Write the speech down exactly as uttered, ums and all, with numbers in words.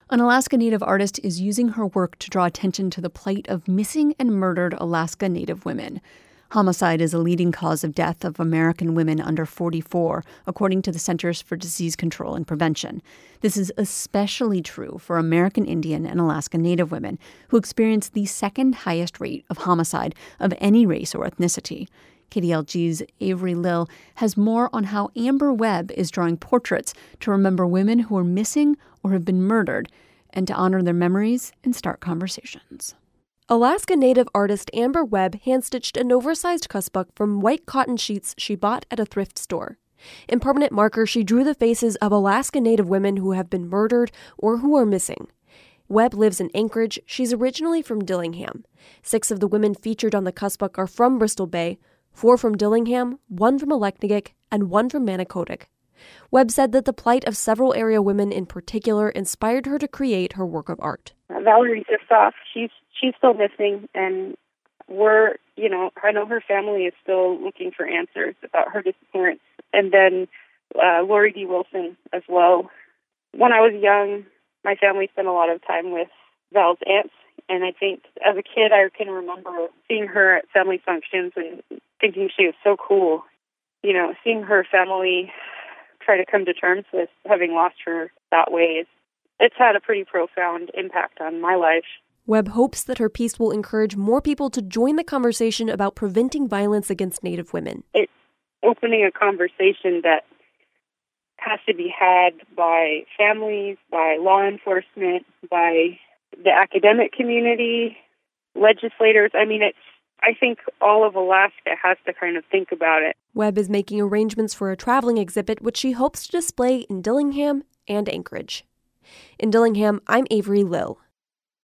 An Alaska Native artist is using her work to draw attention to the plight of missing and murdered Alaska Native women. Homicide is a leading cause of death of American women under forty-four, according to the Centers for Disease Control and Prevention. This is especially true for American Indian and Alaska Native women, who experience the second highest rate of homicide of any race or ethnicity. K D L G's Avery Lill has more on how Amber Webb is drawing portraits to remember women who are missing or have been murdered, and to honor their memories and start conversations. Alaska Native artist Amber Webb hand-stitched an oversized cussbuck from white cotton sheets she bought at a thrift store. In permanent marker, she drew the faces of Alaska Native women who have been murdered or who are missing. Webb lives in Anchorage. She's originally from Dillingham. Six of the women featured on the cussbuck are from Bristol Bay, four from Dillingham, one from Aleknagik, and one from Manicottic. Webb said that the plight of several area women in particular inspired her to create her work of art. Valerie Ziftoff, she's she's still missing, and we're, you know, I know her family is still looking for answers about her disappearance. And then uh, Lori D. Wilson as well. When I was young, my family spent a lot of time with Val's aunts, and I think as a kid I can remember seeing her at family functions and thinking she was so cool. You know, seeing her family try to come to terms with having lost her that way, it's had a pretty profound impact on my life. Webb hopes that her piece will encourage more people to join the conversation about preventing violence against Native women. It's opening a conversation that has to be had by families, by law enforcement, by the academic community, legislators. I mean, it's I think all of Alaska has to kind of think about it. Webb is making arrangements for a traveling exhibit, which she hopes to display in Dillingham and Anchorage. In Dillingham, I'm Avery Lill.